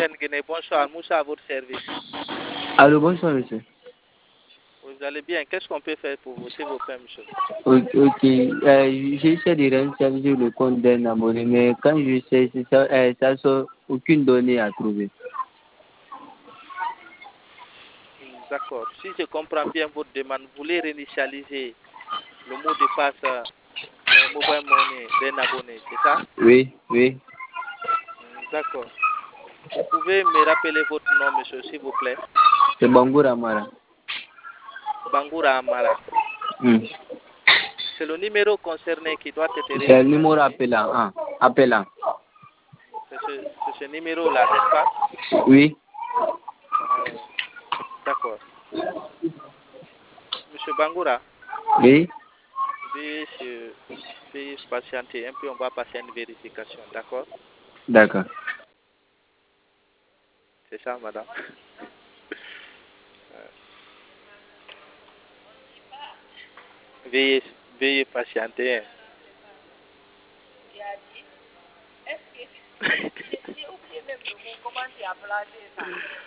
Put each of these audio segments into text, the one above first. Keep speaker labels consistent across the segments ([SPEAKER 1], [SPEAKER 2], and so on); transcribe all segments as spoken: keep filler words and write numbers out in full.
[SPEAKER 1] Guinée, bonsoir, Moussa à votre service.
[SPEAKER 2] Allô, bonsoir, monsieur.
[SPEAKER 1] Vous allez bien? Qu'est-ce qu'on peut faire pour vous, s'il vous plaît, monsieur?
[SPEAKER 2] Ok, ok. Euh, j'essaie de rentrer sur le compte d'un abonné, mais quand je sais, ça, euh, ça sort aucune donnée à trouver.
[SPEAKER 1] D'accord. Si je comprends bien votre demande, vous voulez réinitialiser le mot de passe euh, mobile money d'un abonné, c'est ça?
[SPEAKER 2] Oui, oui.
[SPEAKER 1] D'accord. Vous pouvez me rappeler votre nom, monsieur, s'il vous plaît?
[SPEAKER 2] C'est Bangoura Amara.
[SPEAKER 1] Bangoura Amara.
[SPEAKER 2] Hmm.
[SPEAKER 1] C'est le numéro concerné qui doit être
[SPEAKER 2] C'est le numéro
[SPEAKER 1] réinitialisé.
[SPEAKER 2] appelant. Hein, appelant.
[SPEAKER 1] C'est ce, c'est ce numéro-là, n'est-ce pas?
[SPEAKER 2] Oui.
[SPEAKER 1] Euh, D'accord. Monsieur Bangoura,
[SPEAKER 2] Oui.
[SPEAKER 1] veuillez, se- veuillez patienter un peu, on va passer à une vérification, d'accord?
[SPEAKER 2] D'accord.
[SPEAKER 1] C'est ça, madame? Euh, veuillez, veuillez patienter. Hein.
[SPEAKER 3] J'ai oublié même le mot, comment tu as placé ça?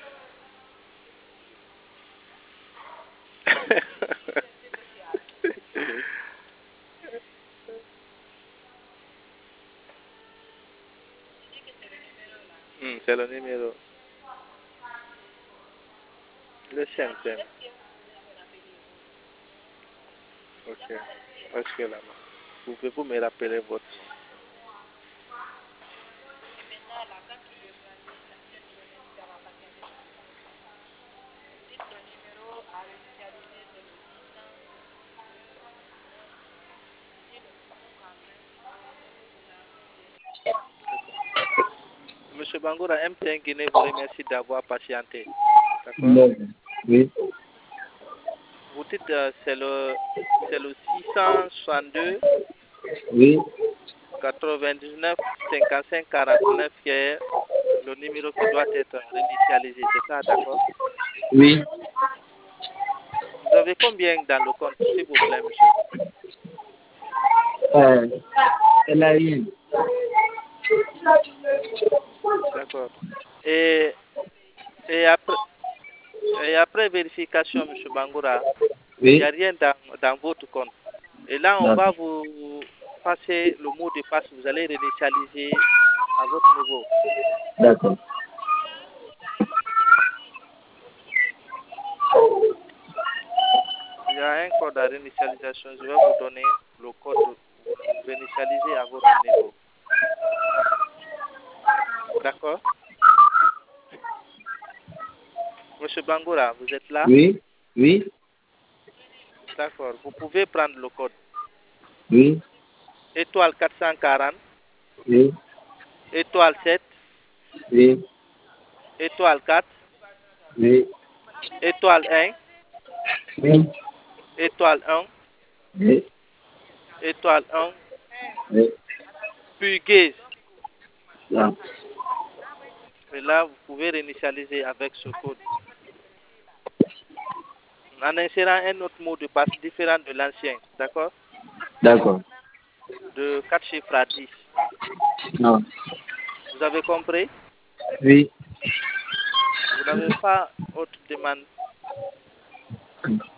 [SPEAKER 1] Hmm, c'est le numéro. Le cinquième. Ok. Est-ce que là, pouvez-vous me rappeler votre nom? Monsieur Bangoura, M T N Guinée vous remercie d'avoir patienté. D'accord?
[SPEAKER 2] Oui.
[SPEAKER 1] Vous dites euh, c'est le c'est le six cent soixante-deux
[SPEAKER 2] Oui.
[SPEAKER 1] quatre-vingt-dix-neuf cinquante-cinq quarante-neuf qui est le numéro qui doit être réinitialisé. C'est ça, d'accord?
[SPEAKER 2] Oui.
[SPEAKER 1] Vous avez combien dans le compte, s'il vous plaît, monsieur?
[SPEAKER 2] Euh, elle a eu.
[SPEAKER 1] D'accord. Et, et, après, et après vérification, monsieur Bangoura, il n'y
[SPEAKER 2] Oui.
[SPEAKER 1] a rien dans, dans votre compte. Et là, on va
[SPEAKER 2] D'accord.
[SPEAKER 1] vous passer le mot de passe. Vous allez réinitialiser à votre niveau.
[SPEAKER 2] D'accord.
[SPEAKER 1] Il y a un code à réinitialisation. Je vais vous donner le code. Vous réinitialisez à votre niveau. D'accord? Monsieur Bangoura, vous êtes là?
[SPEAKER 2] Oui. Oui.
[SPEAKER 1] D'accord. Vous pouvez prendre le code.
[SPEAKER 2] Oui.
[SPEAKER 1] Étoile quatre cent quarante,
[SPEAKER 2] Oui.
[SPEAKER 1] étoile sept,
[SPEAKER 2] Oui.
[SPEAKER 1] étoile quatre,
[SPEAKER 2] Oui.
[SPEAKER 1] étoile un,
[SPEAKER 2] Oui.
[SPEAKER 1] étoile un,
[SPEAKER 2] Oui.
[SPEAKER 1] étoile un,
[SPEAKER 2] Oui.
[SPEAKER 1] puis guise.
[SPEAKER 2] Ah.
[SPEAKER 1] Et là, vous pouvez réinitialiser avec ce code. En insérant un autre mot de passe différent de l'ancien. D'accord?
[SPEAKER 2] D'accord.
[SPEAKER 1] De quatre chiffres à dix.
[SPEAKER 2] Non.
[SPEAKER 1] Vous avez compris?
[SPEAKER 2] Oui.
[SPEAKER 1] Vous n'avez pas autre demande?